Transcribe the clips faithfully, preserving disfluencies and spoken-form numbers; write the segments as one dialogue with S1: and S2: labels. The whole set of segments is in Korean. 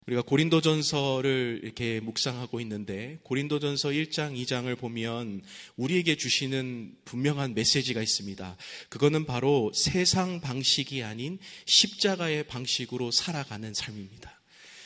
S1: 우리가 고린도전서를 이렇게 묵상하고 있는데 고린도전서 일 장, 이 장을 보면 우리에게 주시는 분명한 메시지가 있습니다. 그거는 바로 세상 방식이 아닌 십자가의 방식으로 살아가는 삶입니다.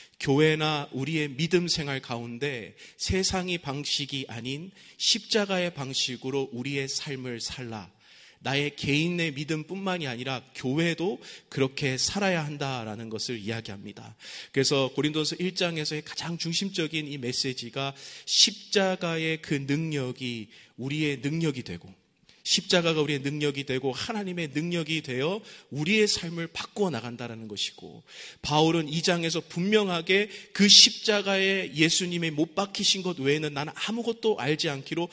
S1: 교회나 우리의 믿음 생활 가운데 세상의 방식이 아닌 십자가의 방식으로 우리의 삶을 살라. 나의 개인의 믿음뿐만이 아니라 교회도 그렇게 살아야 한다라는 것을 이야기합니다. 그래서 고린도서 일 장에서의 가장 중심적인 이 메시지가 십자가의 그 능력이 우리의 능력이 되고, 십자가가 우리의 능력이 되고 하나님의 능력이 되어 우리의 삶을 바꾸어 나간다는 것이고, 바울은 이 장에서 분명하게 그 십자가에 예수님의 못 박히신 것 외에는 나는 아무것도 알지 않기로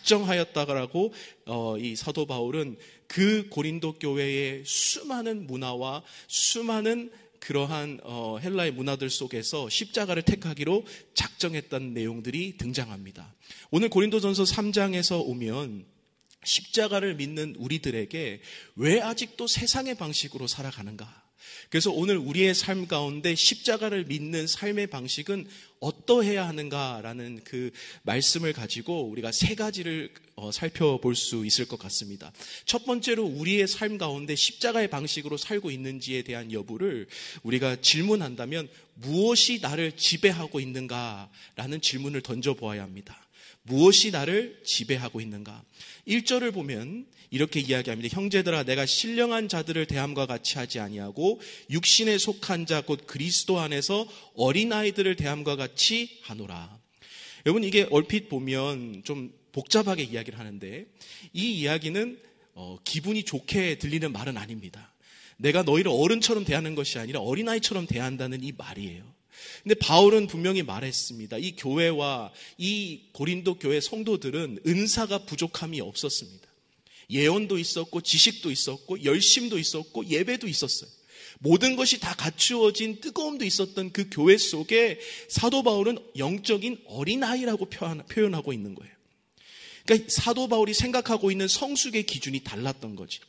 S1: 작정하였다라고 어, 이 사도 바울은 그 고린도 교회의 수많은 문화와 수많은 그러한 어, 헬라의 문화들 속에서 십자가를 택하기로 작정했다는 내용들이 등장합니다. 오늘 고린도전서 삼 장에서 오면 십자가를 믿는 우리들에게 왜 아직도 세상의 방식으로 살아가는가? 그래서 오늘 우리의 삶 가운데 십자가를 믿는 삶의 방식은 어떠해야 하는가라는 그 말씀을 가지고 우리가 세 가지를 살펴볼 수 있을 것 같습니다. 첫 번째로 우리의 삶 가운데 십자가의 방식으로 살고 있는지에 대한 여부를 우리가 질문한다면 무엇이 나를 지배하고 있는가라는 질문을 던져보아야 합니다. 무엇이 나를 지배하고 있는가? 일 절을 보면 이렇게 이야기합니다. 형제들아, 내가 신령한 자들을 대함과 같이 하지 아니하고 육신에 속한 자 곧 그리스도 안에서 어린아이들을 대함과 같이 하노라. 여러분, 이게 얼핏 보면 좀 복잡하게 이야기를 하는데 이 이야기는 어, 기분이 좋게 들리는 말은 아닙니다. 내가 너희를 어른처럼 대하는 것이 아니라 어린아이처럼 대한다는 이 말이에요. 근데 바울은 분명히 말했습니다. 이 교회와 이 고린도 교회 성도들은 은사가 부족함이 없었습니다. 예언도 있었고 지식도 있었고 열심도 있었고 예배도 있었어요. 모든 것이 다 갖추어진 뜨거움도 있었던 그 교회 속에 사도 바울은 영적인 어린아이라고 표현하고 있는 거예요. 그러니까 사도 바울이 생각하고 있는 성숙의 기준이 달랐던 거죠.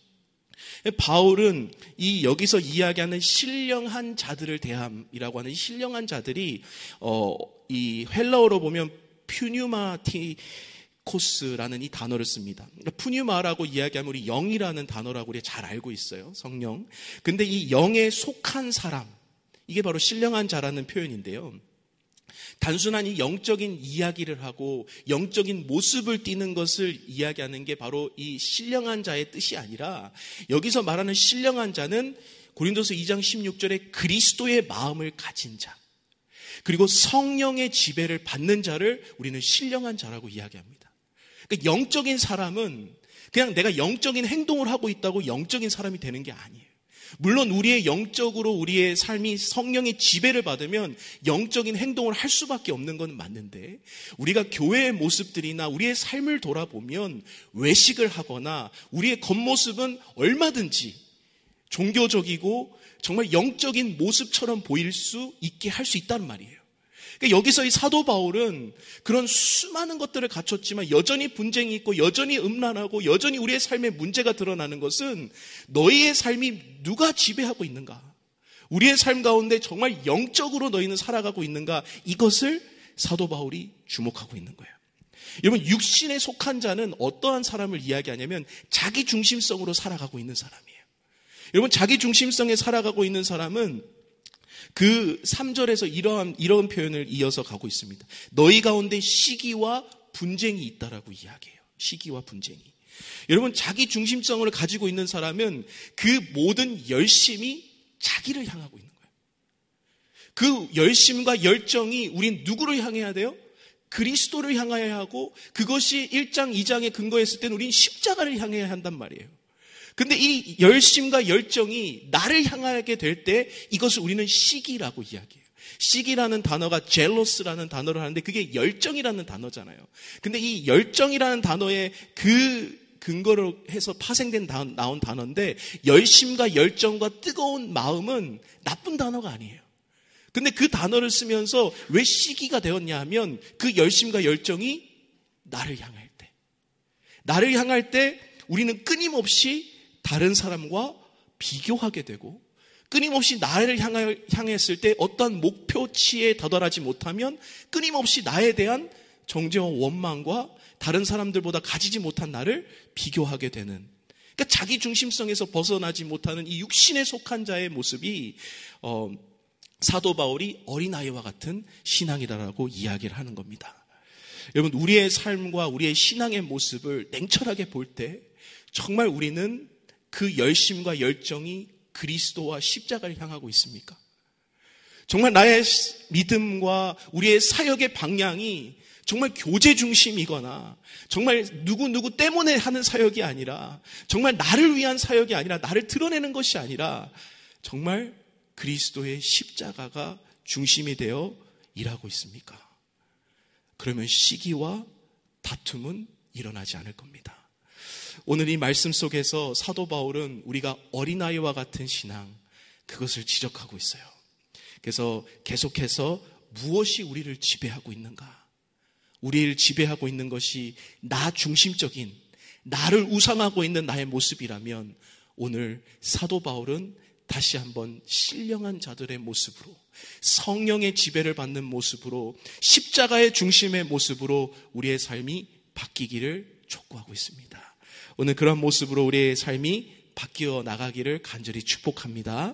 S1: 바울은 이 여기서 이야기하는 신령한 자들을 대함이라고 하는 신령한 자들이 어, 이 헬라어로 보면 푸뉴마티코스라는 이 단어를 씁니다. 그러니까 푸뉴마라고 이야기하면 우리 영이라는 단어라고 우리 잘 알고 있어요. 성령. 근데 이 영에 속한 사람, 이게 바로 신령한 자라는 표현인데요. 단순한 이 영적인 이야기를 하고 영적인 모습을 띠는 것을 이야기하는 게 바로 이 신령한 자의 뜻이 아니라 여기서 말하는 신령한 자는 고린도서 이 장 십육 절에 그리스도의 마음을 가진 자, 그리고 성령의 지배를 받는 자를 우리는 신령한 자라고 이야기합니다. 그러니까 영적인 사람은 그냥 내가 영적인 행동을 하고 있다고 영적인 사람이 되는 게 아니에요. 물론 우리의 영적으로 우리의 삶이 성령의 지배를 받으면 영적인 행동을 할 수밖에 없는 건 맞는데, 우리가 교회의 모습들이나 우리의 삶을 돌아보면 외식을 하거나 우리의 겉모습은 얼마든지 종교적이고 정말 영적인 모습처럼 보일 수 있게 할 수 있다는 말이에요. 그러니까 여기서 이 사도 바울은 그런 수많은 것들을 갖췄지만 여전히 분쟁이 있고 여전히 음란하고 여전히 우리의 삶에 문제가 드러나는 것은 너희의 삶이 누가 지배하고 있는가? 우리의 삶 가운데 정말 영적으로 너희는 살아가고 있는가? 이것을 사도 바울이 주목하고 있는 거예요. 여러분, 육신에 속한 자는 어떠한 사람을 이야기하냐면 자기 중심성으로 살아가고 있는 사람이에요. 여러분, 자기 중심성에 살아가고 있는 사람은 그 삼 절에서 이러한, 이런 표현을 이어서 가고 있습니다. 너희 가운데 시기와 분쟁이 있다라고 이야기해요. 시기와 분쟁이. 여러분, 자기 중심성을 가지고 있는 사람은 그 모든 열심이 자기를 향하고 있는 거예요. 그 열심과 열정이 우린 누구를 향해야 돼요? 그리스도를 향해야 하고, 그것이 일 장, 이 장에 근거했을 때는 우린 십자가를 향해야 한단 말이에요. 근데 이 열심과 열정이 나를 향하게 될 때 이것을 우리는 시기라고 이야기해요. 시기라는 단어가 jealous라는 단어를 하는데 그게 열정이라는 단어잖아요. 근데 이 열정이라는 단어의 그 근거로 해서 파생된 나온 단어인데, 열심과 열정과 뜨거운 마음은 나쁜 단어가 아니에요. 근데 그 단어를 쓰면서 왜 시기가 되었냐 하면 그 열심과 열정이 나를 향할 때, 나를 향할 때 우리는 끊임없이 다른 사람과 비교하게 되고 끊임없이 나를 향했을 때 어떠한 목표치에 도달하지 못하면 끊임없이 나에 대한 정죄와 원망과 다른 사람들보다 가지지 못한 나를 비교하게 되는, 그러니까 자기 중심성에서 벗어나지 못하는 이 육신에 속한 자의 모습이 어, 사도 바울이 어린아이와 같은 신앙이다라고 이야기를 하는 겁니다. 여러분, 우리의 삶과 우리의 신앙의 모습을 냉철하게 볼 때 정말 우리는 그 열심과 열정이 그리스도와 십자가를 향하고 있습니까? 정말 나의 믿음과 우리의 사역의 방향이 정말 교제 중심이거나 정말 누구누구 때문에 하는 사역이 아니라 정말 나를 위한 사역이 아니라 나를 드러내는 것이 아니라 정말 그리스도의 십자가가 중심이 되어 일하고 있습니까? 그러면 시기와 다툼은 일어나지 않을 겁니다. 오늘 이 말씀 속에서 사도 바울은 우리가 어린아이와 같은 신앙, 그것을 지적하고 있어요. 그래서 계속해서 무엇이 우리를 지배하고 있는가? 우리를 지배하고 있는 것이 나 중심적인, 나를 우상하고 있는 나의 모습이라면 오늘 사도 바울은 다시 한번 신령한 자들의 모습으로, 성령의 지배를 받는 모습으로, 십자가의 중심의 모습으로 우리의 삶이 바뀌기를 촉구하고 있습니다. 오늘 그런 모습으로 우리의 삶이 바뀌어 나가기를 간절히 축복합니다.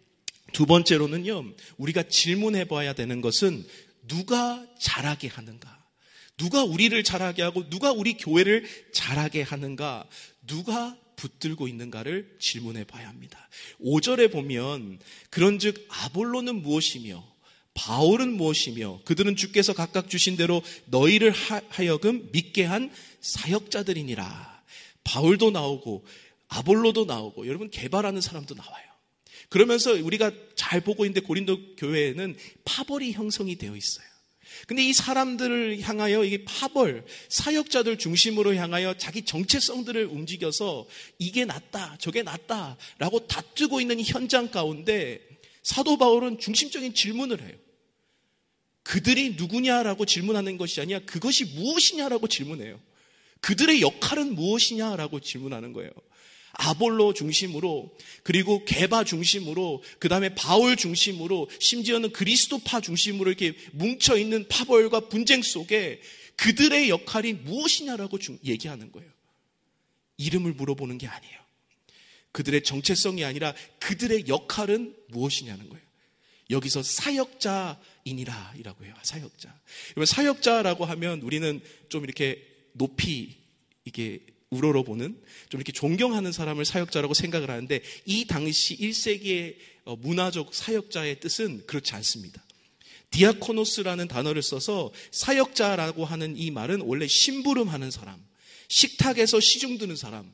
S1: 두 번째로는요, 우리가 질문해 봐야 되는 것은 누가 잘하게 하는가? 누가 우리를 잘하게 하고 누가 우리 교회를 잘하게 하는가? 누가 붙들고 있는가를 질문해 봐야 합니다. 오 절에 보면 그런즉 아볼로는 무엇이며 바울은 무엇이며 그들은 주께서 각각 주신 대로 너희를 하여금 믿게 한 사역자들이니라. 바울도 나오고 아볼로도 나오고 여러분 개발하는 사람도 나와요. 그러면서 우리가 잘 보고 있는데 고린도 교회에는 파벌이 형성이 되어 있어요. 근데 이 사람들을 향하여 이게 파벌, 사역자들 중심으로 향하여 자기 정체성들을 움직여서 이게 낫다, 저게 낫다라고 다투고 있는 이 현장 가운데 사도 바울은 중심적인 질문을 해요. 그들이 누구냐라고 질문하는 것이 아니라 그것이 무엇이냐라고 질문해요. 그들의 역할은 무엇이냐라고 질문하는 거예요. 아볼로 중심으로, 그리고 게바 중심으로, 그 다음에 바울 중심으로, 심지어는 그리스도파 중심으로 이렇게 뭉쳐있는 파벌과 분쟁 속에 그들의 역할이 무엇이냐라고 얘기하는 거예요. 이름을 물어보는 게 아니에요. 그들의 정체성이 아니라 그들의 역할은 무엇이냐는 거예요. 여기서 사역자이니라 이라고 해요. 사역자. 사역자라고 하면 우리는 좀 이렇게 높이 이게 우러러보는, 좀 이렇게 존경하는 사람을 사역자라고 생각을 하는데 이 당시 일 세기의 문화적 사역자의 뜻은 그렇지 않습니다. 디아코노스라는 단어를 써서 사역자라고 하는 이 말은 원래 심부름하는 사람, 식탁에서 시중 드는 사람,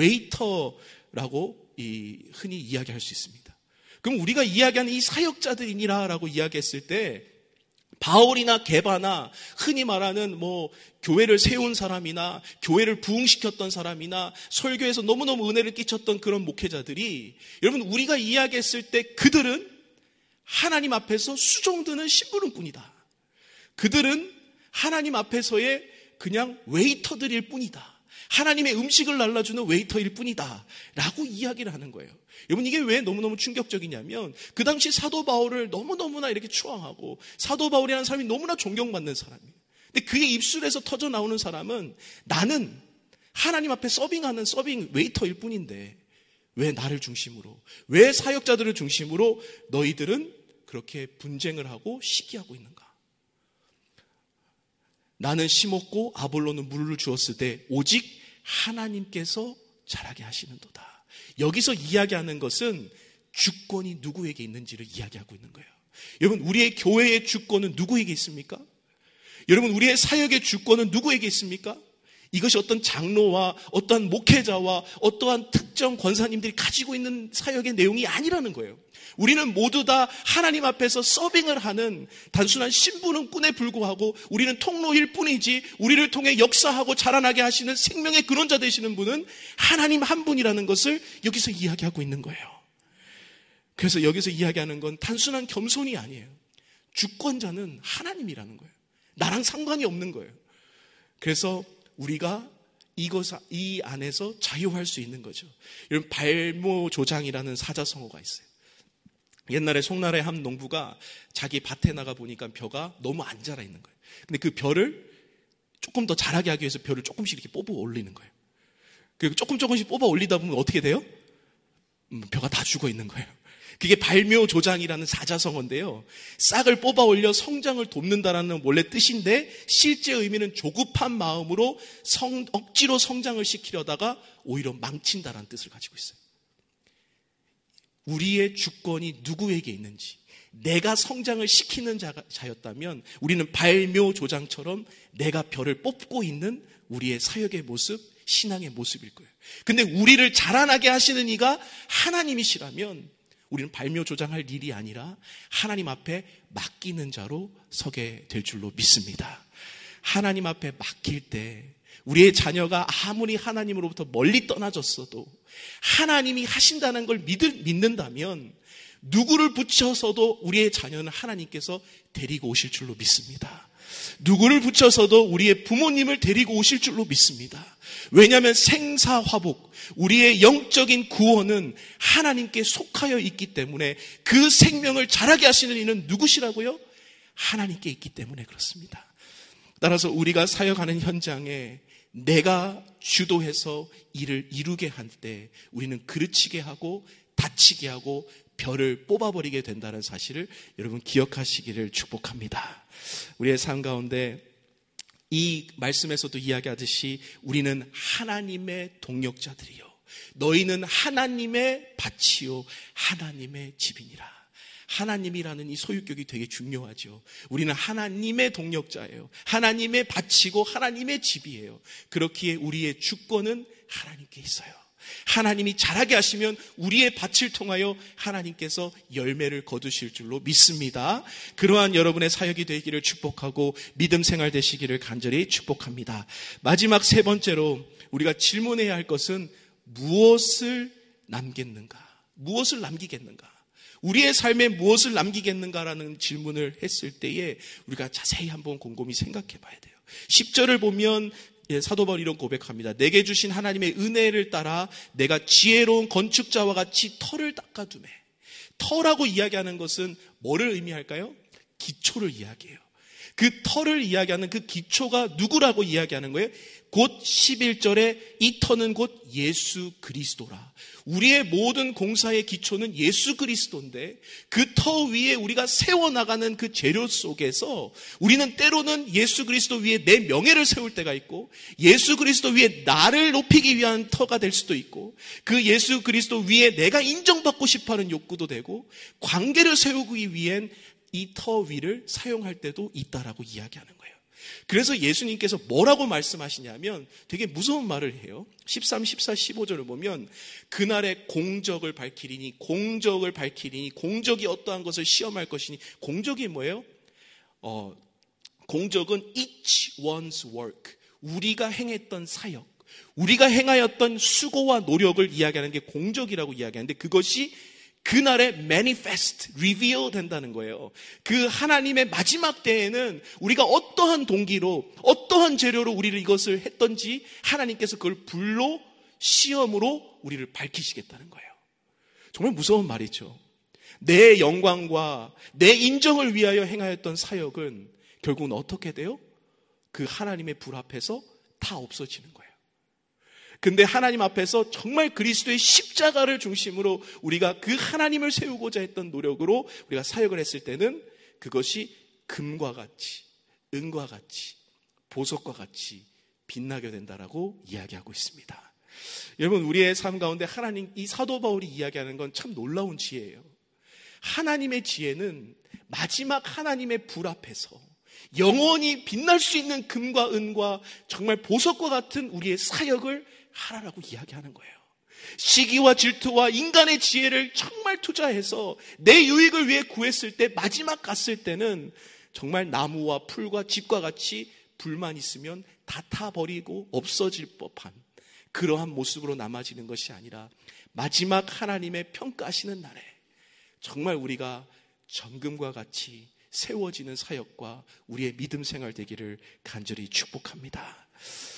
S1: 웨이터라고 이 흔히 이야기할 수 있습니다. 그럼 우리가 이야기하는 이 사역자들이니라라고 이야기했을 때 바울이나 게바나 흔히 말하는 뭐 교회를 세운 사람이나 교회를 부흥시켰던 사람이나 설교에서 너무너무 은혜를 끼쳤던 그런 목회자들이, 여러분 우리가 이야기했을 때 그들은 하나님 앞에서 수종드는 심부름꾼이다. 그들은 하나님 앞에서의 그냥 웨이터들일 뿐이다. 하나님의 음식을 날라주는 웨이터일 뿐이다 라고 이야기를 하는 거예요. 여러분 이게 왜 너무너무 충격적이냐면 그 당시 사도 바울을 너무너무나 이렇게 추앙하고 사도 바울이라는 사람이 너무나 존경받는 사람이에요. 근데 그의 입술에서 터져 나오는 사람은 나는 하나님 앞에 서빙하는 서빙 웨이터일 뿐인데 왜 나를 중심으로, 왜 사역자들을 중심으로 너희들은 그렇게 분쟁을 하고 시기하고 있는가? 나는 심었고 아볼로는 물을 주었을 때 오직 하나님께서 자라게 하시는도다. 여기서 이야기하는 것은 주권이 누구에게 있는지를 이야기하고 있는 거예요. 여러분 우리의 교회의 주권은 누구에게 있습니까? 여러분 우리의 사역의 주권은 누구에게 있습니까? 이것이 어떤 장로와 어떠한 목회자와 어떠한 특정 권사님들이 가지고 있는 사역의 내용이 아니라는 거예요. 우리는 모두 다 하나님 앞에서 서빙을 하는 단순한 심부름꾼에 불구하고 우리는 통로일 뿐이지 우리를 통해 역사하고 자라나게 하시는 생명의 근원자 되시는 분은 하나님 한 분이라는 것을 여기서 이야기하고 있는 거예요. 그래서 여기서 이야기하는 건 단순한 겸손이 아니에요. 주권자는 하나님이라는 거예요. 나랑 상관이 없는 거예요. 그래서 우리가 이것, 이 안에서 자유할 수 있는 거죠. 여러분 발모조장이라는 사자성어가 있어요. 옛날에 송나라의 한 농부가 자기 밭에 나가 보니까 벼가 너무 안 자라 있는 거예요. 근데 그 벼를 조금 더 자라게 하기 위해서 벼를 조금씩 이렇게 뽑아 올리는 거예요. 그리고 조금 조금씩 뽑아 올리다 보면 어떻게 돼요? 음, 벼가 다 죽어 있는 거예요. 그게 발묘조장이라는 사자성어인데요. 싹을 뽑아 올려 성장을 돕는다라는 원래 뜻인데 실제 의미는 조급한 마음으로 성, 억지로 성장을 시키려다가 오히려 망친다라는 뜻을 가지고 있어요. 우리의 주권이 누구에게 있는지, 내가 성장을 시키는 자, 자였다면 우리는 발묘조장처럼 내가 벼를 뽑고 있는 우리의 사역의 모습, 신앙의 모습일 거예요. 근데 우리를 자라나게 하시는 이가 하나님이시라면 우리는 발묘조장할 일이 아니라 하나님 앞에 맡기는 자로 서게 될 줄로 믿습니다. 하나님 앞에 맡길 때 우리의 자녀가 아무리 하나님으로부터 멀리 떠나졌어도 하나님이 하신다는 걸 믿을, 믿는다면 누구를 붙여서도 우리의 자녀는 하나님께서 데리고 오실 줄로 믿습니다. 누구를 붙여서도 우리의 부모님을 데리고 오실 줄로 믿습니다. 왜냐하면 생사화복, 우리의 영적인 구원은 하나님께 속하여 있기 때문에 그 생명을 자라게 하시는 이는 누구시라고요? 하나님께 있기 때문에 그렇습니다. 따라서 우리가 사역하는 현장에 내가 주도해서 일을 이루게 할 때 우리는 그르치게 하고 다치게 하고 벼를 뽑아버리게 된다는 사실을 여러분 기억하시기를 축복합니다. 우리의 삶 가운데 이 말씀에서도 이야기하듯이 우리는 하나님의 동역자들이요, 너희는 하나님의 밭이요 하나님의 집이니라. 하나님이라는 이 소유격이 되게 중요하죠. 우리는 하나님의 동역자예요. 하나님의 밭이고 하나님의 집이에요. 그렇기에 우리의 주권은 하나님께 있어요. 하나님이 자라게 하시면 우리의 밭을 통하여 하나님께서 열매를 거두실 줄로 믿습니다. 그러한 여러분의 사역이 되기를 축복하고 믿음 생활 되시기를 간절히 축복합니다. 마지막 세 번째로 우리가 질문해야 할 것은 무엇을 남겠는가? 무엇을 남기겠는가? 우리의 삶에 무엇을 남기겠는가라는 질문을 했을 때에 우리가 자세히 한번 곰곰이 생각해 봐야 돼요. 십 절을 보면 예, 사도 바울이 이런 고백합니다. 내게 주신 하나님의 은혜를 따라 내가 지혜로운 건축자와 같이 터를 닦아두매. 터라고 이야기하는 것은 뭐를 의미할까요? 기초를 이야기해요. 그 터를 이야기하는 그 기초가 누구라고 이야기하는 거예요? 곧 십일 절에 이 터는 곧 예수 그리스도라. 우리의 모든 공사의 기초는 예수 그리스도인데 그 터 위에 우리가 세워나가는 그 재료 속에서 우리는 때로는 예수 그리스도 위에 내 명예를 세울 때가 있고 예수 그리스도 위에 나를 높이기 위한 터가 될 수도 있고 그 예수 그리스도 위에 내가 인정받고 싶어하는 욕구도 되고 관계를 세우기 위한 이 터 위를 사용할 때도 있다라고 이야기하는 거예요. 그래서 예수님께서 뭐라고 말씀하시냐면 되게 무서운 말을 해요. 십삼, 십사, 십오 절을 보면 그날의 공적을 밝히리니 공적을 밝히리니 공적이 어떠한 것을 시험할 것이니 공적이 뭐예요? 어, 공적은 each one's work, 우리가 행했던 사역, 우리가 행하였던 수고와 노력을 이야기하는 게 공적이라고 이야기하는데 그것이 그날에 manifest, reveal 된다는 거예요. 그 하나님의 마지막 때에는 우리가 어떠한 동기로 어떠한 재료로 우리를 이것을 했던지 하나님께서 그걸 불로 시험으로 우리를 밝히시겠다는 거예요. 정말 무서운 말이죠. 내 영광과 내 인정을 위하여 행하였던 사역은 결국은 어떻게 돼요? 그 하나님의 불 앞에서 다 없어지는 거예요. 근데 하나님 앞에서 정말 그리스도의 십자가를 중심으로 우리가 그 하나님을 세우고자 했던 노력으로 우리가 사역을 했을 때는 그것이 금과 같이, 은과 같이, 보석과 같이 빛나게 된다라고 이야기하고 있습니다. 여러분, 우리의 삶 가운데 하나님, 이 사도 바울이 이야기하는 건 참 놀라운 지혜예요. 하나님의 지혜는 마지막 하나님의 불 앞에서 영원히 빛날 수 있는 금과 은과 정말 보석과 같은 우리의 사역을 하라라고 이야기하는 거예요. 시기와 질투와 인간의 지혜를 정말 투자해서 내 유익을 위해 구했을 때 마지막 갔을 때는 정말 나무와 풀과 집과 같이 불만 있으면 다 타버리고 없어질 법한 그러한 모습으로 남아지는 것이 아니라 마지막 하나님의 평가하시는 날에 정말 우리가 정금과 같이 세워지는 사역과 우리의 믿음 생활 되기를 간절히 축복합니다.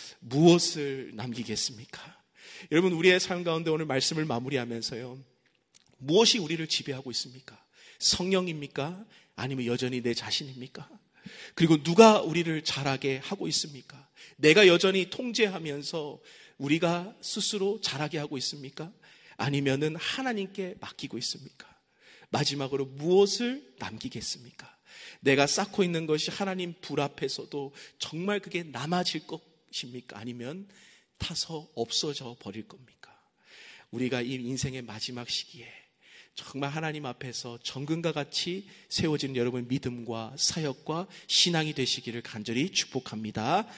S1: 무엇을 남기겠습니까? 여러분, 우리의 삶 가운데 오늘 말씀을 마무리하면서요, 무엇이 우리를 지배하고 있습니까? 성령입니까? 아니면 여전히 내 자신입니까? 그리고 누가 우리를 자라게 하고 있습니까? 내가 여전히 통제하면서 우리가 스스로 자라게 하고 있습니까? 아니면은 하나님께 맡기고 있습니까? 마지막으로 무엇을 남기겠습니까? 내가 쌓고 있는 것이 하나님 불 앞에서도 정말 그게 남아질 것입니까? 아니면 타서 없어져 버릴 겁니까? 우리가 이 인생의 마지막 시기에 정말 하나님 앞에서 정금과 같이 세워지는 여러분 믿음과 사역과 신앙이 되시기를 간절히 축복합니다.